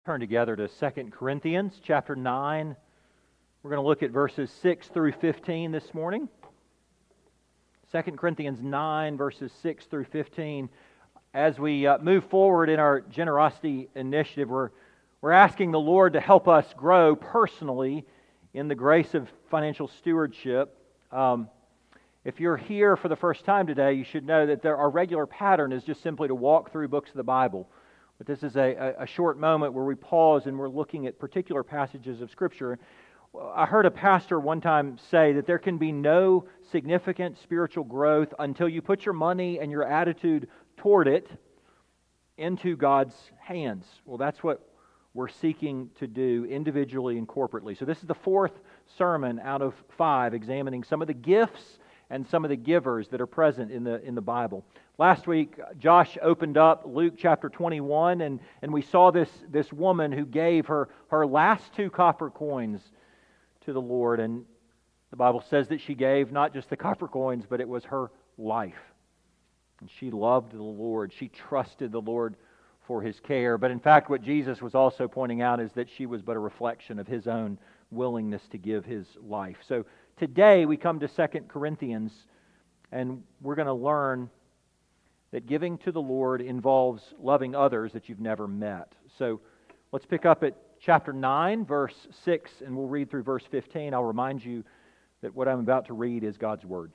Turn together to 2 Corinthians chapter 9. We're going to look at verses 6 through 15 this morning. 2 Corinthians 9, verses 6 through 15. As we move forward in our generosity initiative, we're asking the Lord to help us grow personally in the grace of financial stewardship. If you're here for the first time today, you should know that our regular pattern is just simply to walk through books of the Bible. But this is a short moment where we pause and we're looking at particular passages of Scripture. I heard a pastor one time say that there can be no significant spiritual growth until you put your money and your attitude toward it into God's hands. Well, that's what we're seeking to do individually and corporately. So this is the fourth sermon out of 5, examining some of the gifts and some of the givers that are present in the Bible. Last week, Josh opened up Luke chapter 21, and we saw this woman who gave her last 2 copper coins to the Lord. And the Bible says that she gave not just the copper coins, but it was her life. And she loved the Lord. She trusted the Lord for His care. But in fact, what Jesus was also pointing out is that she was but a reflection of His own willingness to give His life. So today we come to 2 Corinthians, and we're going to learn that giving to the Lord involves loving others that you've never met. So let's pick up at chapter 9, verse 6, and we'll read through verse 15. I'll remind you that what I'm about to read is God's Word.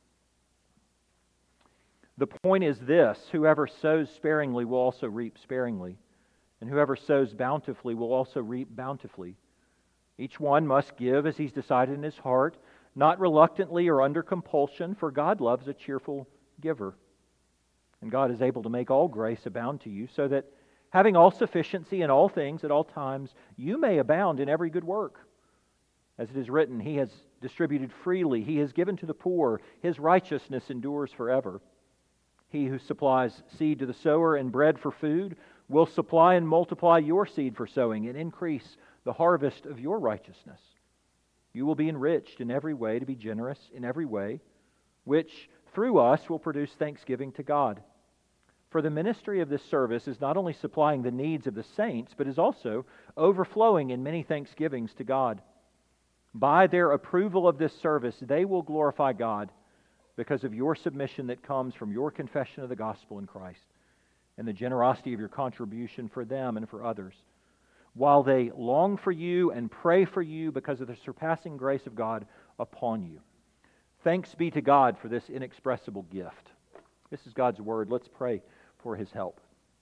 The point is this: whoever sows sparingly will also reap sparingly, and whoever sows bountifully will also reap bountifully. Each one must give as he's decided in his heart, not reluctantly or under compulsion, for God loves a cheerful giver. And God is able to make all grace abound to you, so that, having all sufficiency in all things at all times, you may abound in every good work. As it is written, He has distributed freely, He has given to the poor, His righteousness endures forever. He who supplies seed to the sower and bread for food will supply and multiply your seed for sowing and increase the harvest of your righteousness. You will be enriched in every way to be generous in every way, which through us will produce thanksgiving to God. For the ministry of this service is not only supplying the needs of the saints, but is also overflowing in many thanksgivings to God. By their approval of this service, they will glorify God because of your submission that comes from your confession of the gospel in Christ and the generosity of your contribution for them and for others, while they long for you and pray for you because of the surpassing grace of God upon you. Thanks be to God for this inexpressible gift. This is God's Word. Let's pray for His help.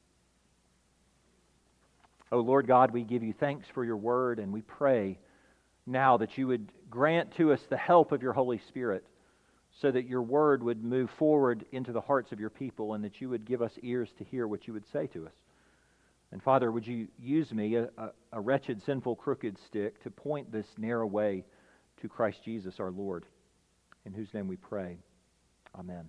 O Lord God, we give you thanks for your Word, and we pray now that you would grant to us the help of your Holy Spirit so that your Word would move forward into the hearts of your people and that you would give us ears to hear what you would say to us. And Father, would you use me, a wretched, sinful, crooked stick, to point this narrow way to Christ Jesus our Lord, in whose name we pray. Amen.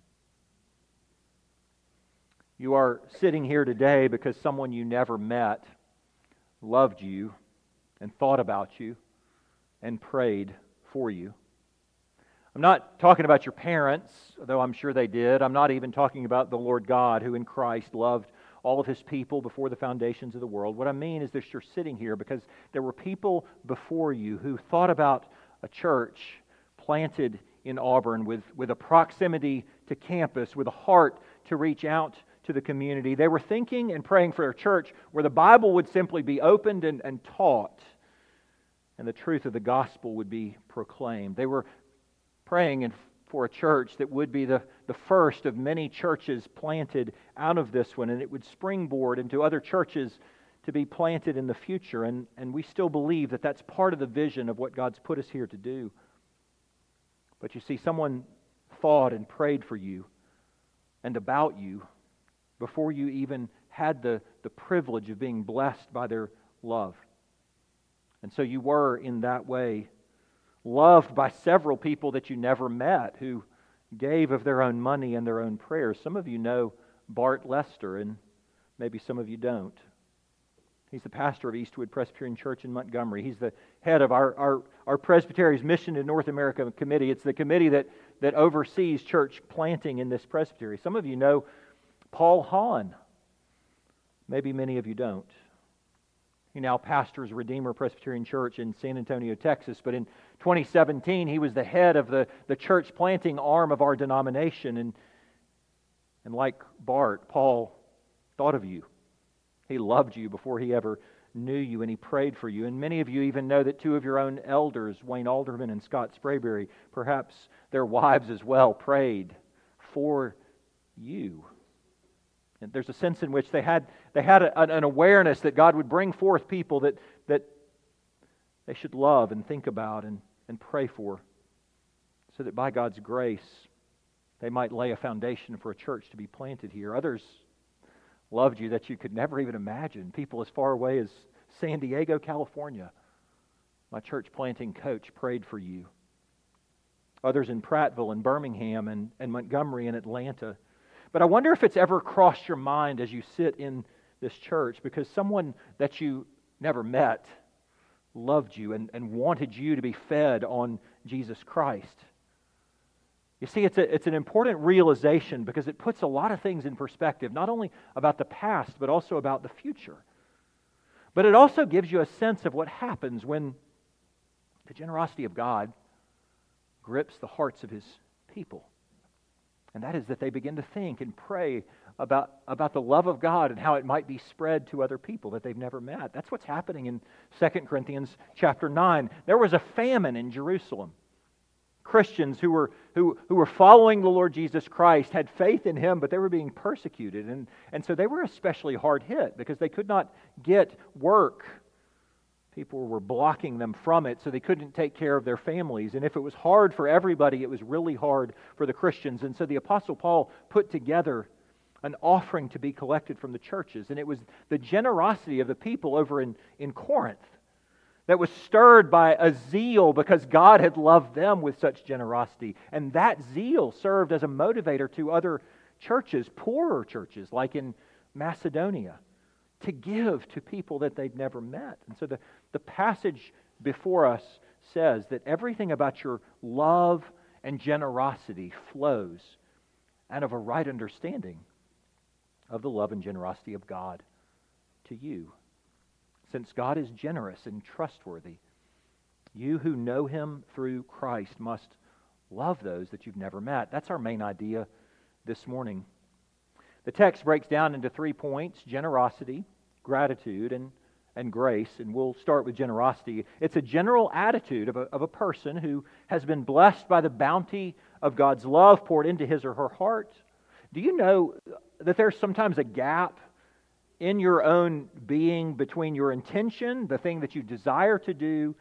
You are sitting here today because someone you never met loved you and thought about you and prayed for you. I'm not talking about your parents, though I'm sure they did. I'm not even talking about the Lord God, who in Christ loved all of His people before the foundations of the world. What I mean is that you're sitting here because there were people before you who thought about a church planted in Auburn with a proximity to campus, with a heart to reach out to the community. They were thinking and praying for a church where the Bible would simply be opened and taught, and the truth of the gospel would be proclaimed. They were praying for a church that would be the first of many churches planted out of this one, and it would springboard into other churches to be planted in the future. And we still believe that that's part of the vision of what God's put us here to do. But you see, someone thought and prayed for you and about you before you even had the privilege of being blessed by their love. And so you were, in that way, loved by several people that you never met who gave of their own money and their own prayers. Some of you know Bart Lester, and maybe some of you don't. He's the pastor of Eastwood Presbyterian Church in Montgomery. He's the head of our Presbytery's Mission to North America Committee. It's the committee that oversees church planting in this presbytery. Some of you know Paul Hahn. Maybe many of you don't. He now pastors Redeemer Presbyterian Church in San Antonio, Texas. But in 2017, he was the head of the church planting arm of our denomination. And like Bart, Paul thought of you. He loved you before he ever knew you, and he prayed for you. And many of you even know that two of your own elders, Wayne Alderman and Scott Sprayberry, perhaps their wives as well, prayed for you. And there's a sense in which they had an awareness that God would bring forth people that they should love and think about and pray for, so that by God's grace they might lay a foundation for a church to be planted here. Others loved you that you could never even imagine. People as far away as San Diego, California. My church planting coach prayed for you. Others in Prattville and Birmingham and Montgomery and Atlanta. But I wonder if it's ever crossed your mind as you sit in this church, because someone that you never met loved you and wanted you to be fed on Jesus Christ. You see, it's an important realization, because it puts a lot of things in perspective, not only about the past, but also about the future. But it also gives you a sense of what happens when the generosity of God grips the hearts of His people. And that is that they begin to think and pray about the love of God and how it might be spread to other people that they've never met. That's what's happening in 2 Corinthians chapter 9. There was a famine in Jerusalem. Christians who were following the Lord Jesus Christ had faith in Him, but they were being persecuted. And so they were especially hard hit because they could not get work. People were blocking them from it, so they couldn't take care of their families. And if it was hard for everybody, it was really hard for the Christians. And so the Apostle Paul put together an offering to be collected from the churches. And it was the generosity of the people over in Corinth that was stirred by a zeal because God had loved them with such generosity. And that zeal served as a motivator to other churches, poorer churches, like in Macedonia, to give to people that they'd never met. And so the passage before us says that everything about your love and generosity flows out of a right understanding of the love and generosity of God to you. Since God is generous and trustworthy, you who know Him through Christ must love those that you've never met. That's our main idea this morning. The text breaks down into 3 points: generosity, gratitude, and grace. And we'll start with generosity. It's a general attitude of a person who has been blessed by the bounty of God's love poured into his or her heart. Do you know that there's sometimes a gap in your own being between your intention, the thing that you desire to do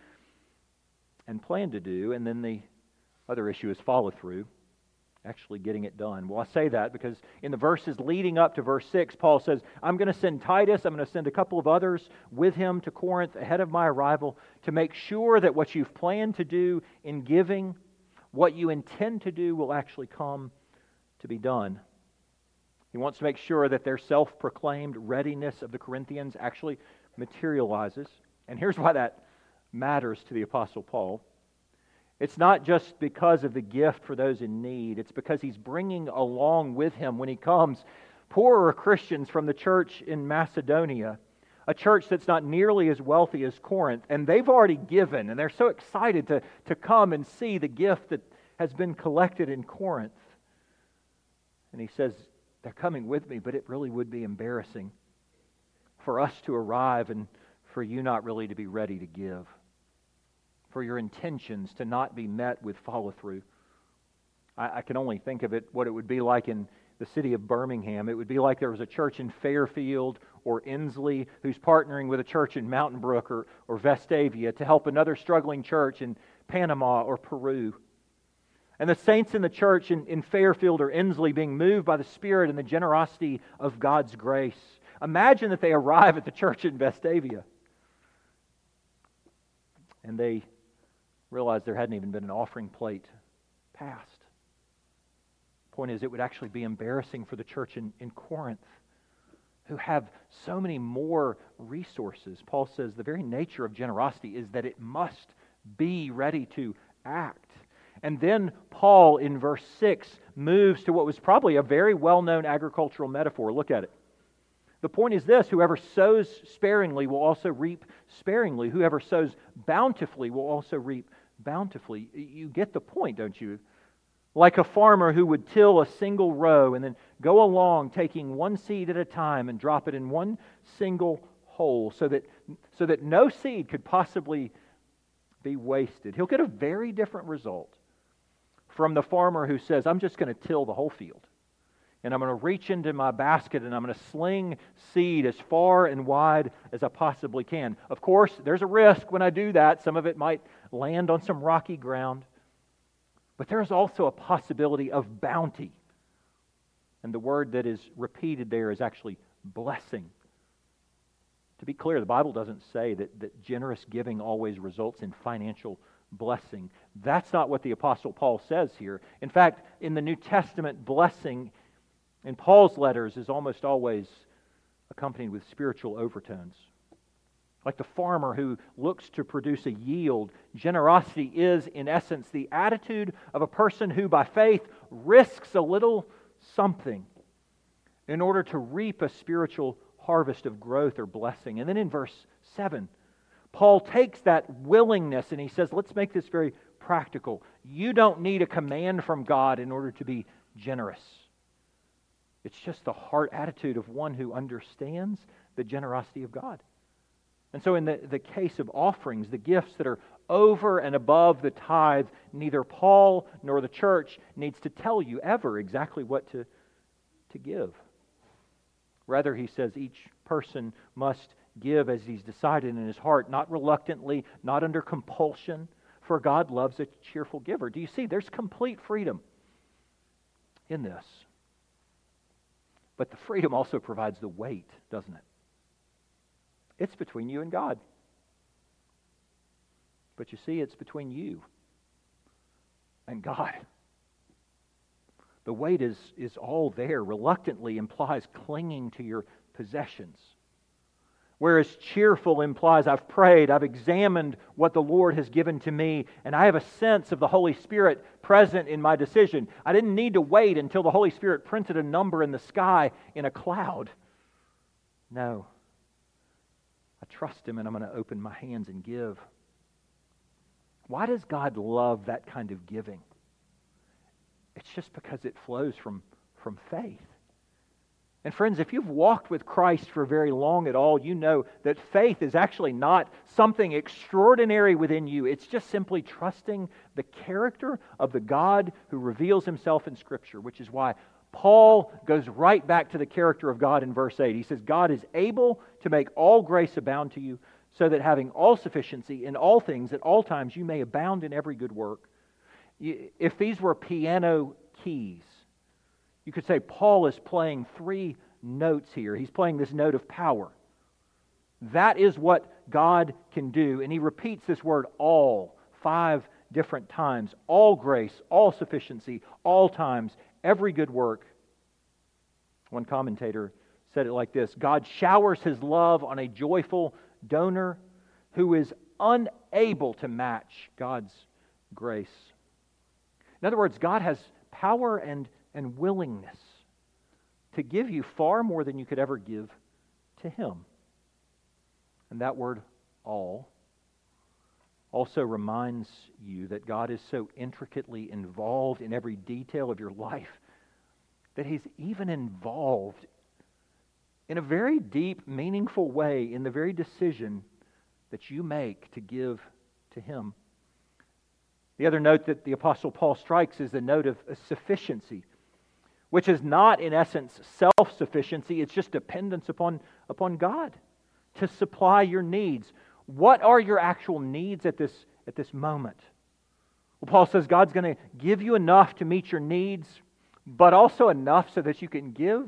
and plan to do, and then the other issue is follow through, actually getting it done? Well, I say that because in the verses leading up to verse 6, Paul says, I'm going to send Titus, I'm going to send a couple of others with him to Corinth ahead of my arrival to make sure that what you've planned to do in giving, what you intend to do, will actually come to be done. He wants to make sure that their self-proclaimed readiness of the Corinthians actually materializes. And here's why that matters to the Apostle Paul. It's not just because of the gift for those in need. It's because he's bringing along with him, when he comes, poorer Christians from the church in Macedonia, a church that's not nearly as wealthy as Corinth. And they've already given, and they're so excited to come and see the gift that has been collected in Corinth. And he says, they're coming with me, but it really would be embarrassing for us to arrive and for you not really to be ready to give, for your intentions to not be met with follow-through. I can only think of it, what it would be like in the city of Birmingham. It would be like there was a church in Fairfield or Inslee who's partnering with a church in Mountain Brook or Vestavia to help another struggling church in Panama or Peru. And the saints in the church in Fairfield or Inslee being moved by the Spirit and the generosity of God's grace. Imagine that they arrive at the church in Vestavia and they realize there hadn't even been an offering plate passed. Point is, it would actually be embarrassing for the church in Corinth, who have so many more resources. Paul says the very nature of generosity is that it must be ready to act. And then Paul, in verse 6, moves to what was probably a very well-known agricultural metaphor. Look at it. The point is this: whoever sows sparingly will also reap sparingly. Whoever sows bountifully will also reap bountifully. You get the point, don't you? Like a farmer who would till a single row and then go along taking one seed at a time and drop it in one single hole so that no seed could possibly be wasted. He'll get a very different result from the farmer who says, I'm just going to till the whole field. And I'm going to reach into my basket and I'm going to sling seed as far and wide as I possibly can. Of course, there's a risk when I do that. Some of it might land on some rocky ground. But there's also a possibility of bounty. And the word that is repeated there is actually blessing. To be clear, the Bible doesn't say that generous giving always results in financial blessing. That's not what the Apostle Paul says here. In fact, in the New Testament, blessing in Paul's letters is almost always accompanied with spiritual overtones. Like the farmer who looks to produce a yield, generosity is, in essence, the attitude of a person who, by faith, risks a little something in order to reap a spiritual harvest of growth or blessing. And then in verse 7, Paul takes that willingness and he says, let's make this very practical. You don't need a command from God in order to be generous. It's just the heart attitude of one who understands the generosity of God. And so in the case of offerings, the gifts that are over and above the tithe, neither Paul nor the church needs to tell you ever exactly what to give. Rather, he says each person must give as he's decided in his heart, not reluctantly, not under compulsion, for God loves a cheerful giver. Do you see? There's complete freedom in this. But the freedom also provides the weight, doesn't it? It's between you and God. But you see, it's between you and God. The weight is all there. Reluctantly implies clinging to your possessions. Whereas cheerful implies I've prayed, I've examined what the Lord has given to me, and I have a sense of the Holy Spirit present in my decision. I didn't need to wait until the Holy Spirit printed a number in the sky in a cloud. No. I trust Him and I'm going to open my hands and give. Why does God love that kind of giving? It's just because it flows from faith. And friends, if you've walked with Christ for very long at all, you know that faith is actually not something extraordinary within you. It's just simply trusting the character of the God who reveals Himself in Scripture, which is why Paul goes right back to the character of God in verse 8. He says, God is able to make all grace abound to you, so that having all sufficiency in all things at all times you may abound in every good work. If these were piano keys, you could say Paul is playing three notes here. He's playing this note of power. That is what God can do. And he repeats this word all 5 different times. All grace, all sufficiency, all times, every good work. One commentator said it like this: God showers His love on a joyful donor who is unable to match God's grace. In other words, God has power and willingness to give you far more than you could ever give to Him. And that word all also reminds you that God is so intricately involved in every detail of your life that He's even involved in a very deep, meaningful way in the very decision that you make to give to Him. The other note that the Apostle Paul strikes is the note of sufficiency, which is not, in essence, self-sufficiency. It's just dependence upon God to supply your needs. What are your actual needs at this moment? Well, Paul says God's going to give you enough to meet your needs, but also enough so that you can give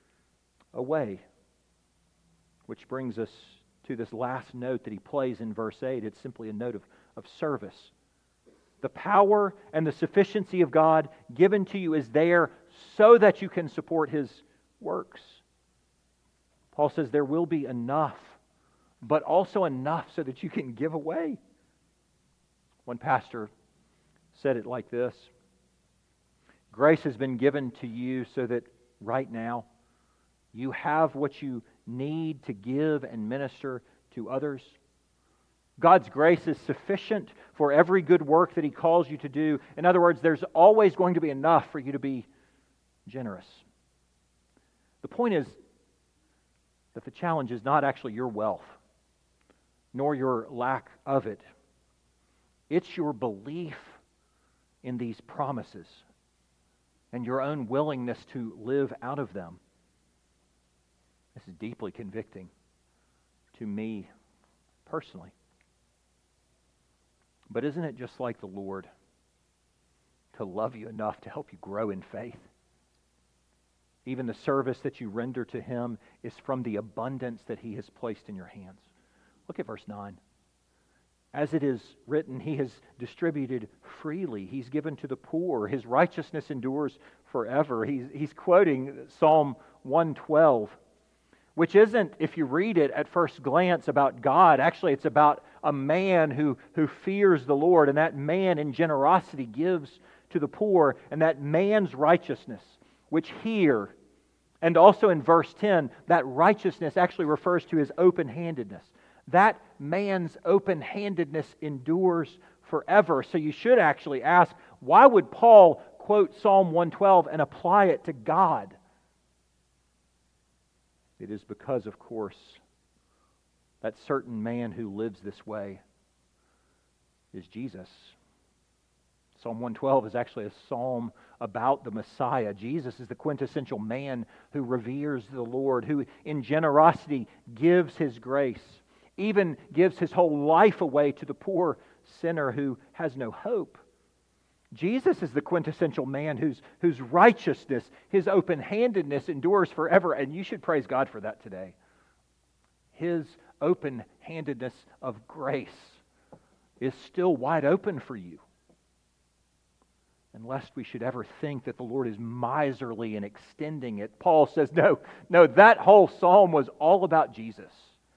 away. Which brings us to this last note that he plays in verse 8. It's simply a note of service. The power and the sufficiency of God given to you is there so that you can support His works. Paul says there will be enough, but also enough so that you can give away. One pastor said it like this: grace has been given to you so that right now you have what you need to give and minister to others? God's grace is sufficient for every good work that He calls you to do. In other words, there's always going to be enough for you to be generous. The point is that the challenge is not actually your wealth, nor your lack of it. It's your belief in these promises and your own willingness to live out of them. This is deeply convicting to me personally. But isn't it just like the Lord to love you enough to help you grow in faith? Even the service that you render to Him is from the abundance that He has placed in your hands. Look at verse 9. As it is written, He has distributed freely. He's given to the poor. His righteousness endures forever. He's quoting Psalm 112, which isn't, if you read it at first glance, about God. Actually, it's about a man who fears the Lord, and that man in generosity gives to the poor, and that man's righteousness, which here, and also in verse 10, that righteousness actually refers to his open-handedness. That man's open-handedness endures forever. So you should actually ask, why would Paul quote Psalm 112 and apply it to God? It is because, of course, that certain man who lives this way is Jesus. Psalm 112 is actually a psalm about the Messiah. Jesus is the quintessential man who reveres the Lord, who in generosity gives His grace, even gives his whole life away to the poor sinner who has no hope. Jesus is the quintessential man whose righteousness, His open-handedness endures forever, and you should praise God for that today. His open-handedness of grace is still wide open for you. And lest we should ever think that the Lord is miserly in extending it, Paul says, no, that whole psalm was all about Jesus.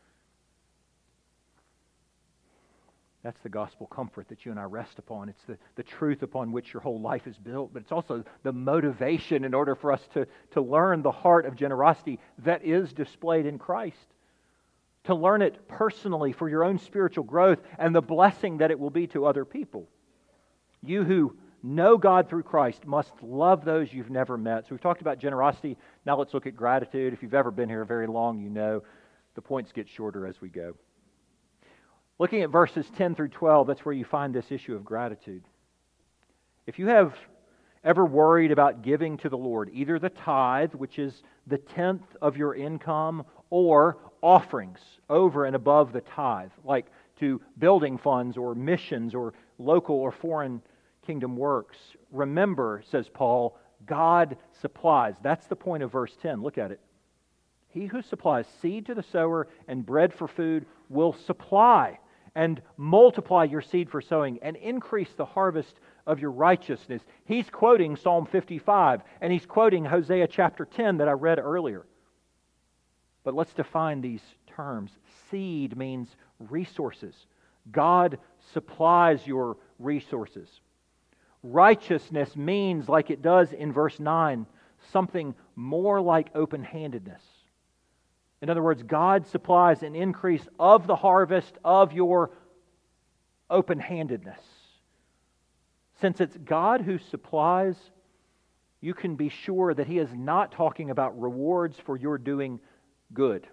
That's the gospel comfort that you and I rest upon. It's the truth upon which your whole life is built, but it's also the motivation in order for us to learn the heart of generosity that is displayed in Christ. To learn it personally for your own spiritual growth and the blessing that it will be to other people. You who know God through Christ must love those you've never met. So we've talked about generosity. Now let's look at gratitude. If you've ever been here very long, you know the points get shorter as we go. Looking at verses 10 through 12, that's where you find this issue of gratitude. If you have ever worried about giving to the Lord, either the tithe, which is the 10th of your income, or offerings over and above the tithe, like to building funds or missions or local or foreign kingdom works, remember, says Paul, God supplies. That's the point of verse 10. Look at it. He who supplies seed to the sower and bread for food will supply and multiply your seed for sowing and increase the harvest of your righteousness. He's quoting Psalm 55, and he's quoting Hosea chapter 10 that I read earlier. But let's define these terms. Seed means resources. God supplies your resources. Righteousness means, like it does in verse 9, something more like open-handedness. In other words, God supplies an increase of the harvest of your open-handedness. Since it's God who supplies, you can be sure that He is not talking about rewards for your doing good.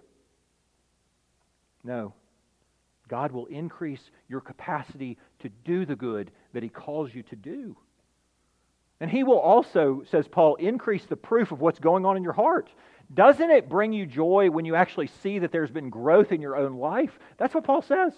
No. God will increase your capacity to do the good that He calls you to do. And He will also, says Paul, increase the proof of what's going on in your heart. Doesn't it bring you joy when you actually see that there's been growth in your own life? That's what Paul says.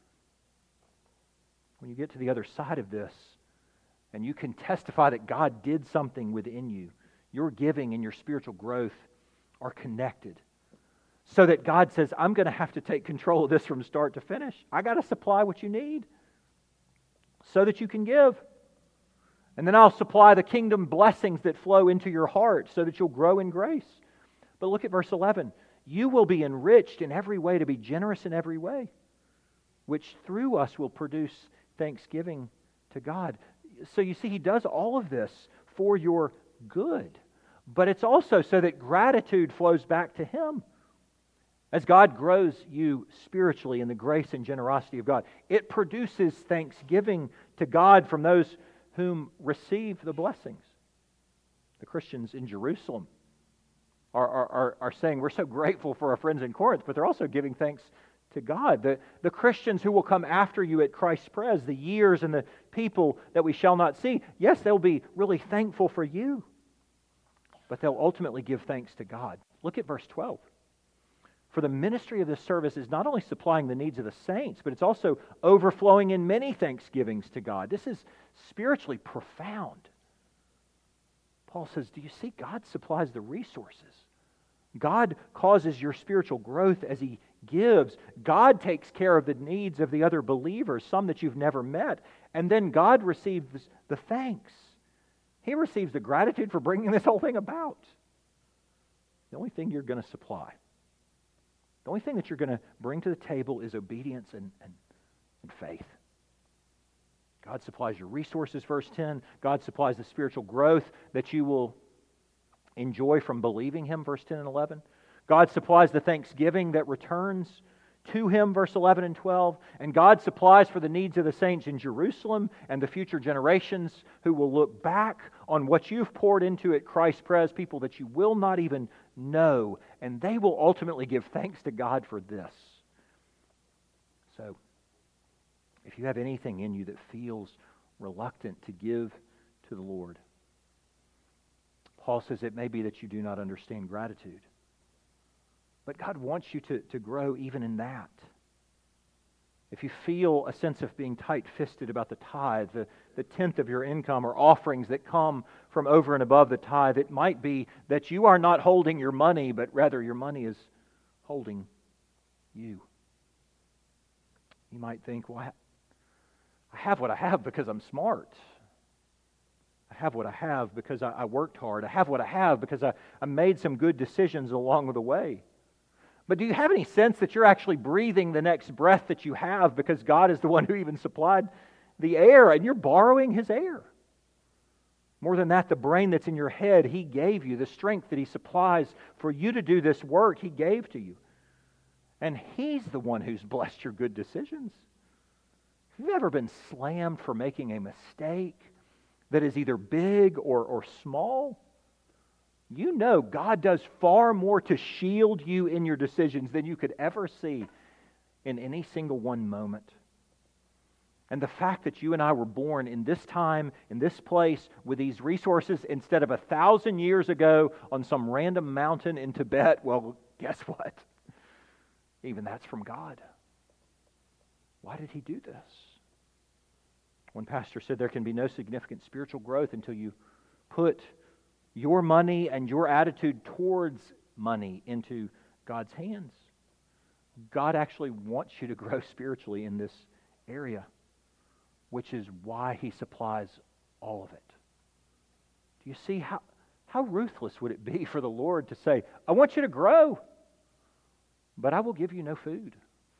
When you get to the other side of this, and you can testify that God did something within you, your giving and your spiritual growth are connected. So that God says, I'm going to have to take control of this from start to finish. I got to supply what you need so that you can give. And then I'll supply the kingdom blessings that flow into your heart so that you'll grow in grace. But look at verse 11. You will be enriched in every way to be generous in every way, which through us will produce thanksgiving to God. So you see, He does all of this for your good. But it's also so that gratitude flows back to Him. As God grows you spiritually in the grace and generosity of God, it produces thanksgiving to God from those whom receive the blessings. The Christians in Jerusalem are saying, we're so grateful for our friends in Corinth, but they're also giving thanks to God. The Christians who will come after you at Christ's Pres, the years and the people that we shall not see, yes, they'll be really thankful for you, but they'll ultimately give thanks to God. Look at verse 12. For the ministry of this service is not only supplying the needs of the saints, but it's also overflowing in many thanksgivings to God. This is spiritually profound. Paul says, do you see? God supplies the resources. God causes your spiritual growth as He gives. God takes care of the needs of the other believers, some that you've never met. And then God receives the thanks. He receives the gratitude for bringing this whole thing about. The only thing you're going to supply, the only thing that you're going to bring to the table is obedience and faith. God supplies your resources, verse 10. God supplies the spiritual growth that you will enjoy from believing Him, verse 10 and 11. God supplies the thanksgiving that returns to Him, verse 11 and 12. And God supplies for the needs of the saints in Jerusalem and the future generations who will look back on what you've poured into at Christ Pres, people that you will not even know, and they will ultimately give thanks to God for this. So, if you have anything in you that feels reluctant to give to the Lord, Paul says it may be that you do not understand gratitude. But God wants you to grow even in that. If you feel a sense of being tight-fisted about the tithe, the tenth of your income or offerings that come from over and above the tithe, it might be that you are not holding your money, but rather your money is holding you. You might think, well, I have what I have because I'm smart. I have what I have because I worked hard. I have what I have because I made some good decisions along the way. But do you have any sense that you're actually breathing the next breath that you have because God is the one who even supplied the air and you're borrowing His air? More than that, the brain that's in your head, He gave you. The strength that He supplies for you to do this work, He gave to you. And He's the one who's blessed your good decisions. Have you ever been slammed for making a mistake that is either big or small? You know God does far more to shield you in your decisions than you could ever see in any single one moment. And the fact that you and I were born in this time, in this place, with these resources, instead of 1,000 years ago on some random mountain in Tibet, well, guess what? Even that's from God. Why did He do this? One pastor said there can be no significant spiritual growth until you put your money and your attitude towards money into God's hands. God actually wants you to grow spiritually in this area, which is why He supplies all of it. Do you see how ruthless would it be for the Lord to say, I want you to grow, but I will give you no food.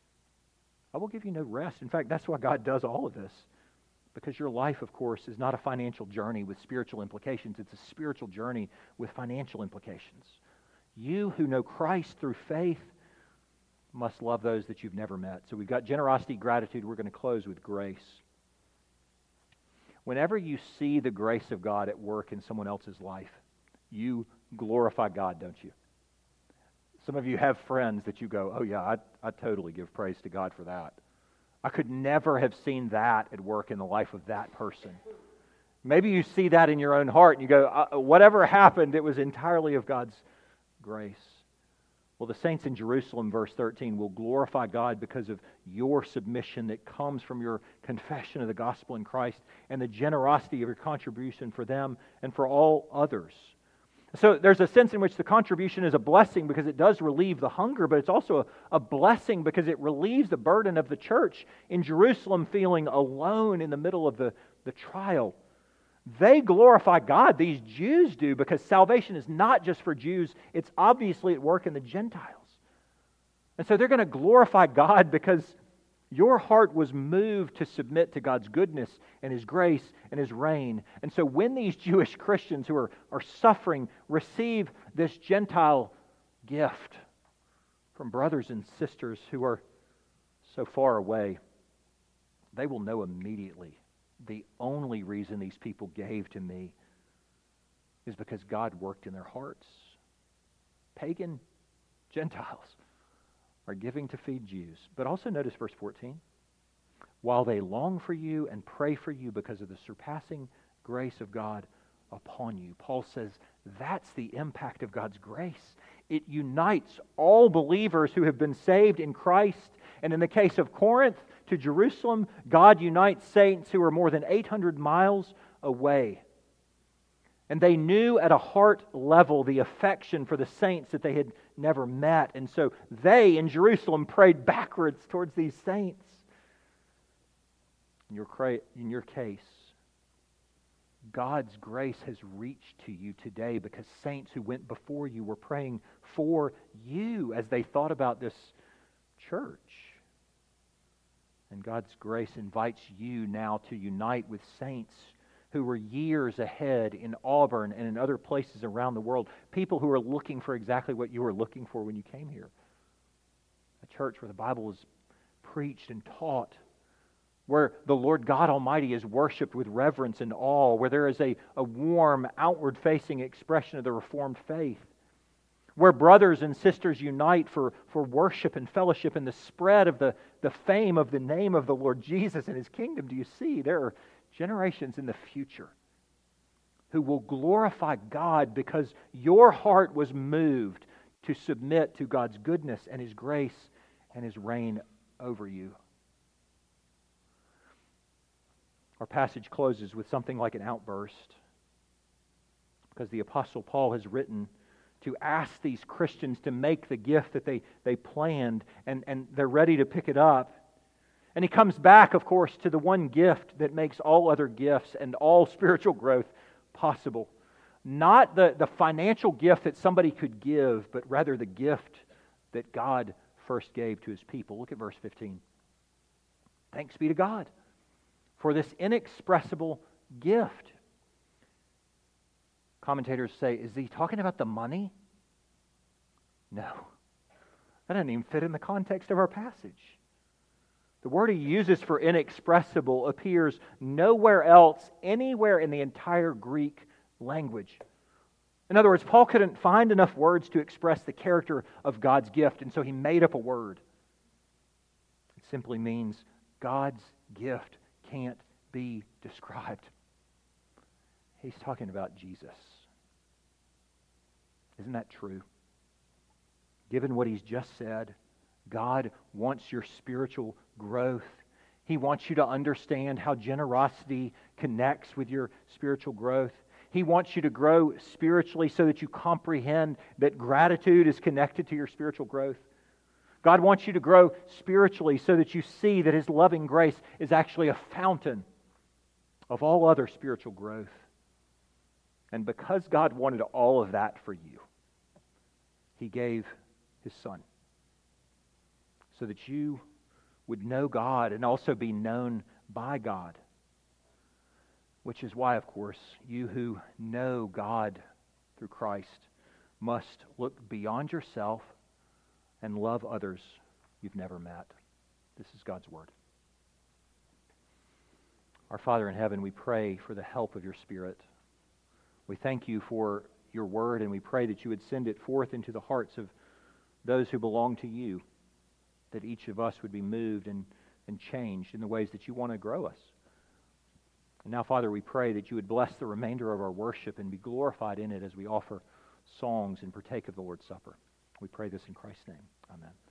I will give you no rest. In fact, that's why God does all of this. Because your life, of course, is not a financial journey with spiritual implications. It's a spiritual journey with financial implications. You who know Christ through faith must love those that you've never met. So we've got generosity, gratitude. We're going to close with grace. Whenever you see the grace of God at work in someone else's life, you glorify God, don't you? Some of you have friends that you go, oh yeah, I totally give praise to God for that. I could never have seen that at work in the life of that person. Maybe you see that in your own heart and you go, whatever happened, it was entirely of God's grace. Well, the saints in Jerusalem, verse 13, will glorify God because of your submission that comes from your confession of the gospel in Christ and the generosity of your contribution for them and for all others. So there's a sense in which the contribution is a blessing because it does relieve the hunger, but it's also a blessing because it relieves the burden of the church in Jerusalem feeling alone in the middle of the trial. They glorify God, these Jews do, because salvation is not just for Jews, it's obviously at work in the Gentiles. And so they're going to glorify God because your heart was moved to submit to God's goodness and His grace and His reign. And so when these Jewish Christians who are suffering receive this Gentile gift from brothers and sisters who are so far away, they will know immediately the only reason these people gave to me is because God worked in their hearts. Pagan Gentiles are giving to feed Jews. But also notice verse 14. While they long for you and pray for you because of the surpassing grace of God upon you. Paul says that's the impact of God's grace. It unites all believers who have been saved in Christ. And in the case of Corinth to Jerusalem, God unites saints who are more than 800 miles away. And they knew at a heart level the affection for the saints that they had never met. And so they in Jerusalem prayed backwards towards these saints. In your case, God's grace has reached to you today because saints who went before you were praying for you as they thought about this church. And God's grace invites you now to unite with saints who were years ahead in Auburn and in other places around the world. People who are looking for exactly what you were looking for when you came here. A church where the Bible is preached and taught, where the Lord God Almighty is worshipped with reverence and awe, where there is a warm, outward-facing expression of the Reformed faith, where brothers and sisters unite for worship and fellowship and the spread of the fame of the name of the Lord Jesus and His kingdom. Do you see? There are generations in the future who will glorify God because your heart was moved to submit to God's goodness and His grace and His reign over you. Our passage closes with something like an outburst because the Apostle Paul has written to ask these Christians to make the gift that they planned, and they're ready to pick it up. And he comes back, of course, to the one gift that makes all other gifts and all spiritual growth possible. Not the financial gift that somebody could give, but rather the gift that God first gave to His people. Look at verse 15. Thanks be to God for this inexpressible gift. Commentators say, is he talking about the money? No. That doesn't even fit in the context of our passage. The word he uses for inexpressible appears nowhere else, anywhere in the entire Greek language. In other words, Paul couldn't find enough words to express the character of God's gift, and so he made up a word. It simply means God's gift can't be described. He's talking about Jesus. Isn't that true? Given what he's just said, God wants your spiritual growth. He wants you to understand how generosity connects with your spiritual growth. He wants you to grow spiritually so that you comprehend that gratitude is connected to your spiritual growth. God wants you to grow spiritually so that you see that His loving grace is actually a fountain of all other spiritual growth. And because God wanted all of that for you, He gave His Son so that you would know God and also be known by God. Which is why, of course, you who know God through Christ must look beyond yourself and love others you've never met. This is God's Word. Our Father in heaven, we pray for the help of your Spirit. We thank you for your Word, and we pray that you would send it forth into the hearts of those who belong to you, that each of us would be moved and changed in the ways that you want to grow us. And now, Father, we pray that you would bless the remainder of our worship and be glorified in it as we offer songs and partake of the Lord's Supper. We pray this in Christ's name. Amen.